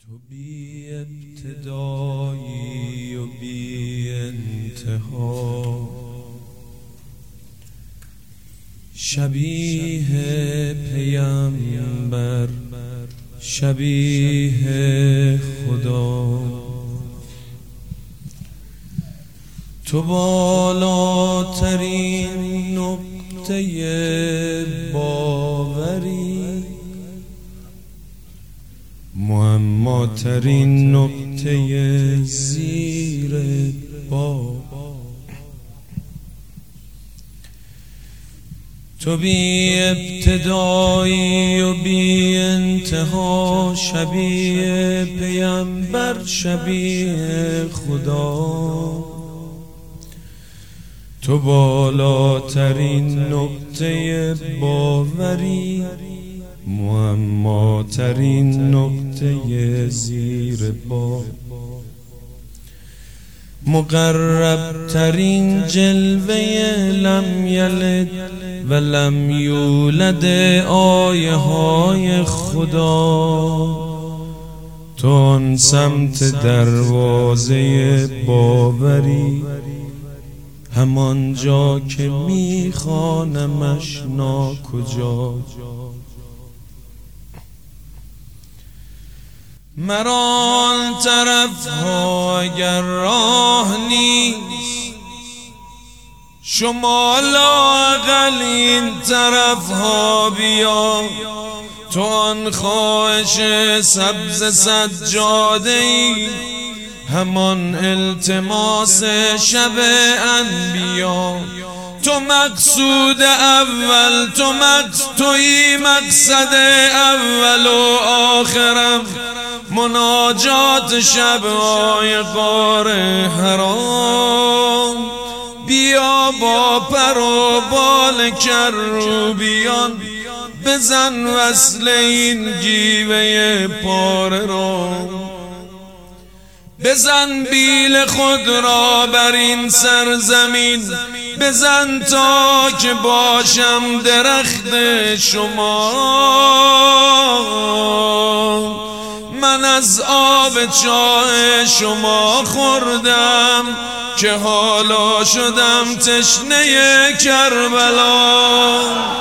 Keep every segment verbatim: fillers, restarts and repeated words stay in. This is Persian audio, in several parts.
تو بی ابتدایی و بی انتها، شبیه پیامبر، شبیه خدا. تو بالاترین نقطه باوری، معماترین نقطه زیر با. تو بی ابتدایی و بی انتها، شبیه پیامبر، شبیه خدا. تو بالاترین نقطه باوری، معماترین نقطه زیر با. مقرب ترین جلوه لم یلد و لم یولد آیه های خدا. تو آن سمت دروازه باوری، همان جا که میخوانمش ناکجا. مرا آن طرف ها اگر راه نیست، شما لااقل این طرف ها بیا. تو آن خواهش سبز سجاده ای، همان التماس شب انبیا. تو مقصود اول، تو مقصد توی مقصد اول و آخرم، مناجات شب‌های غار حرام. بیا با پر و بال کروبیان، بزن وصل این گیوه پاره را. بزن بیل خود را بر این سرزمین، بزن تا که باشم درخت شما. من از آب چاه شما خوردم، که حالا شدم تشنه کربلا.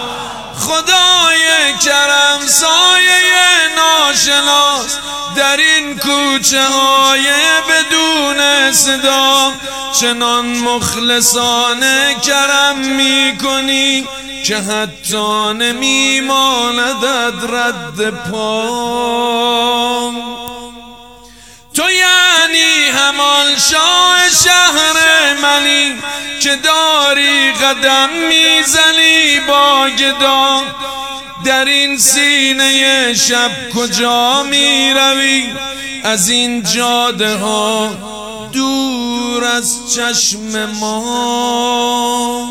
خدای کرم سایه ناشناس در این کوچه های بدون صدا، چنان مخلصانه کرم می کنی که حتی نمی ماندد رد پا. تو یعنی همان شاه شهر منی، که داری قدم میزنی با گدا. در این سینه شب کجا می روی؟ از این جاده ها دور از چشم ما،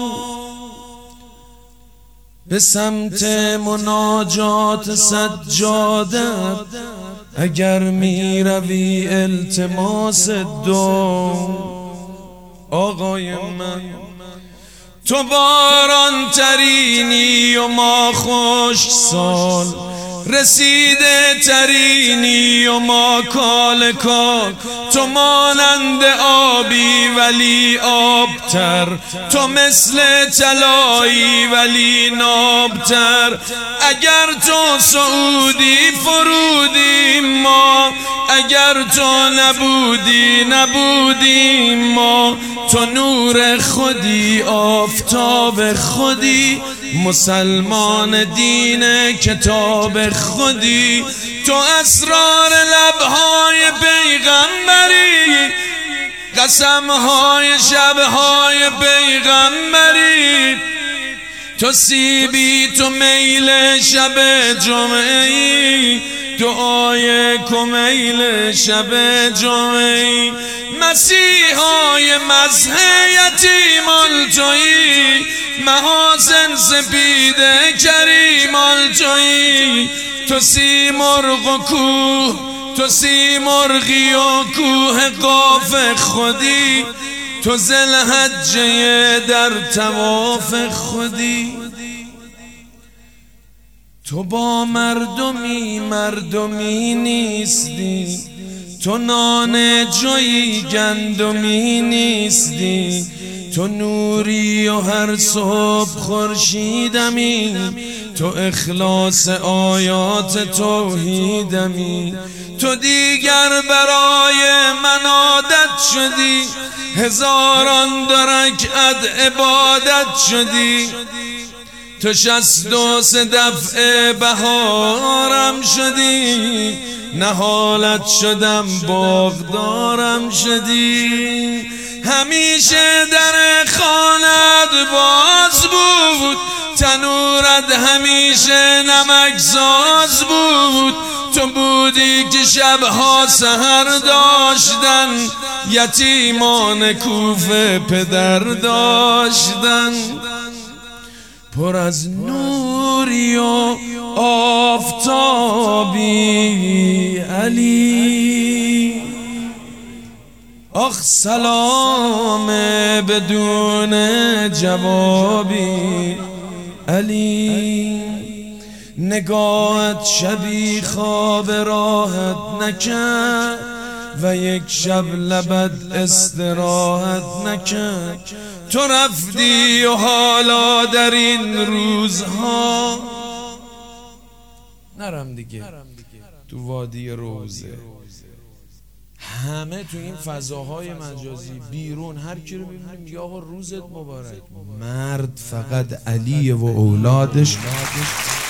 به سمت مناجات سجاده. اگر می روی التماس دو آقای من. تو باران ترینی و ما خوش سال، رسیده ترینی و ما کالکا. تو مانند آبی ولی آبتر، تو مثل طلایی ولی نابتر. اگر تو سعودی فرودیم ما، اگر تو نبودی نبودیم ما. تو نور خودی، آفتاب خودی، مسلمان دین کتاب خودی. تو اسرار لبهای پیغمبری، قسمهای شبهای پیغمبری. تو سیبی، تو میل شب جمعه‌ای، دعای کمیل شب جمعه‌ای. مسیحای مزح یتیمان تویی، محاسن سپید کریمان تویی. تو سیمرغ و کوه، تو سیمرغی و کوه قاف خودی. تو ذوالحجه در طواف خودی. تو با مردمی مردمی نیستی، تو نان جوی گندمی نیستی، تو نوری و هر صبح خورشیدمی، تو اخلاص آیات توحیدمی. تو دیگر برای من عادت شدی، هزاران دو رکعت عبادت شدی. تو شصت و سه دفعه بهارم شدی، نهالت شدم باغدارم شدی. همیشه در خانت باز بود، تنورت همیشه نمک ساز بود. تو بودی که شبها سحر داشتن، یتیمان کوفه پدر داشتن. پر از نوری و آفتابی علی، آخ سلام بدون جوابی علی. نگاهت شبی خواب راحت نکرد و یک شب لبت استراحت نکرد. تو رفتی و حالا در این روزها نرم دیگه تو وادی روزه. همه تو این فضاهای مجازی بیرون هر کی رو ببینیم یا آقا روزت مبارک. مرد فقط علیه و اولادش